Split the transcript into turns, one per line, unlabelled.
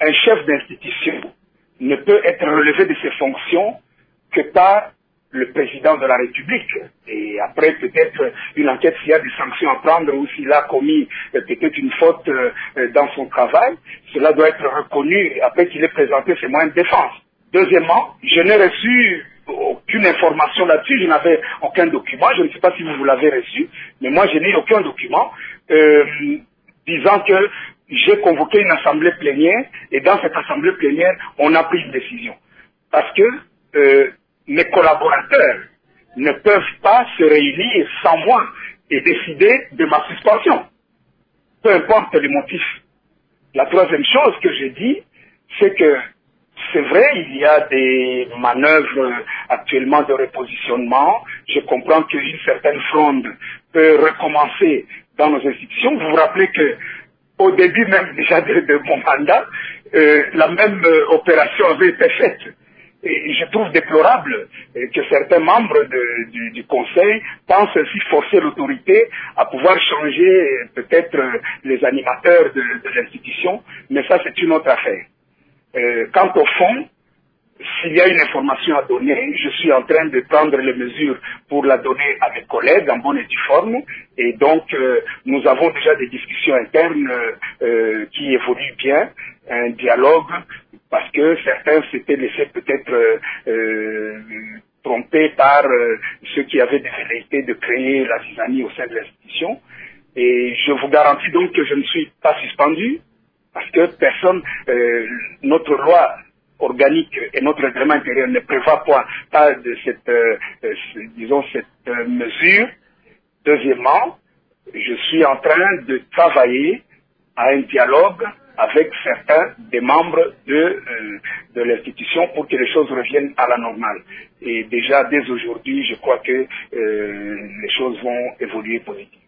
un chef d'institution ne peut être relevé de ses fonctions que par le président de la République. Et après, peut-être une enquête s'il y a des sanctions à prendre ou s'il a commis peut-être une faute dans son travail, cela doit être reconnu après qu'il ait présenté ses moyens de défense. Deuxièmement, je n'ai reçu aucune information là-dessus, je n'avais aucun document, je ne sais pas si vous l'avez reçu, mais moi je n'ai eu aucun document disant que j'ai convoqué une assemblée plénière et dans cette assemblée plénière, on a pris une décision. Parce que mes collaborateurs ne peuvent pas se réunir sans moi et décider de ma suspension, peu importe les motifs. La troisième chose que j'ai dit, c'est que c'est vrai, il y a des manœuvres actuellement de repositionnement. Je comprends qu'une certaine fronde peut recommencer dans nos institutions. Vous vous rappelez que au début même déjà de mon mandat, la même opération avait été faite. Et je trouve déplorable que certains membres du Conseil pensent ainsi forcer l'autorité à pouvoir changer peut-être les animateurs de l'institution, mais ça c'est une autre affaire. Quant au fond, s'il y a une information à donner, je suis en train de prendre les mesures pour la donner à mes collègues en bonne et due forme. Et donc, nous avons déjà des discussions internes qui évoluent bien, un dialogue, parce que certains s'étaient laissés peut-être tromper par ceux qui avaient des velléités de créer la zizanie au sein de l'institution. Et je vous garantis donc que je ne suis pas suspendu, parce que personne, notre loi organique et notre règlement intérieur ne prévoit pas de cette, cette mesure. Deuxièmement, je suis en train de travailler à un dialogue avec certains des membres de l'institution pour que les choses reviennent à la normale. Et déjà, dès aujourd'hui, je crois que les choses vont évoluer positivement.